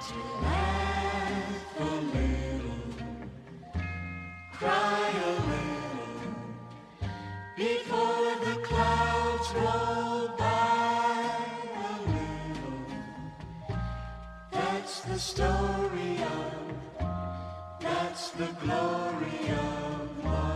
To laugh a little, cry a little, before the clouds roll by a little. That's the story of, that's the glory of love.